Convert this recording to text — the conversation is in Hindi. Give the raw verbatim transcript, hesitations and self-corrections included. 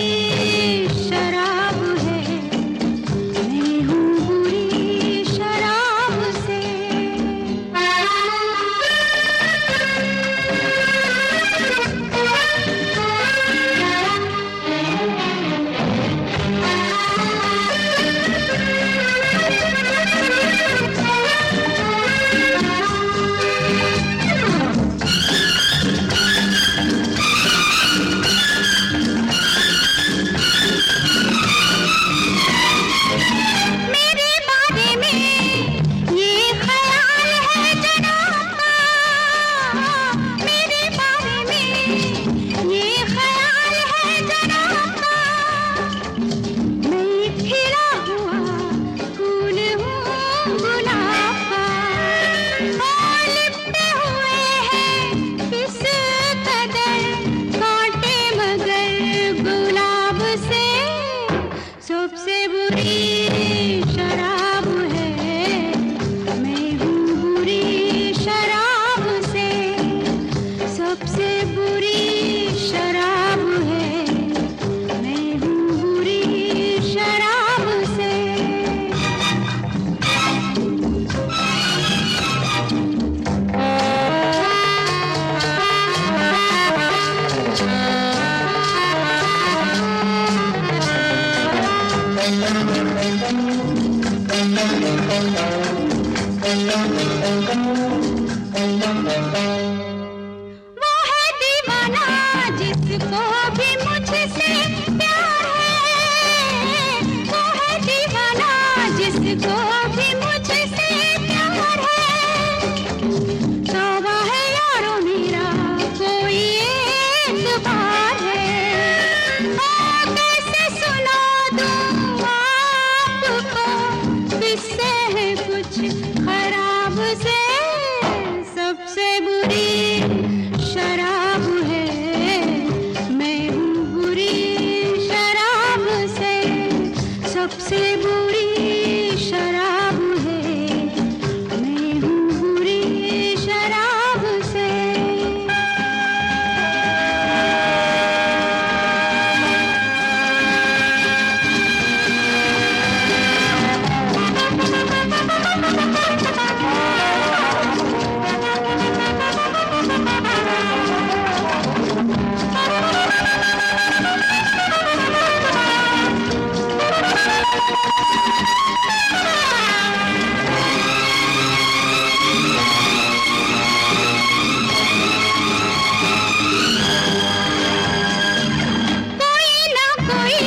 शराब है, मैं हूँ बुरी शराब से। सबसे बुरी शराब है, मैं हूँ बुरी शराब से। सबसे बुरी शराब है, मैं हूँ बुरी शराब से। वो है दीवाना जिसको भी मुझसे प्यार है। वो है दीवाना जिसको भी मुझसे प्यार है। तौबा है यारो मेरा कोई एतबार है। ओ कैसे सुना दूँ आपको किससे है कुछ खराब से। सबसे बुरी शराब है, मैं हूँ बुरी शराब से। सबसे बुरी शराब है, मैं हूँ बुरी शराब से। कोई ना कोई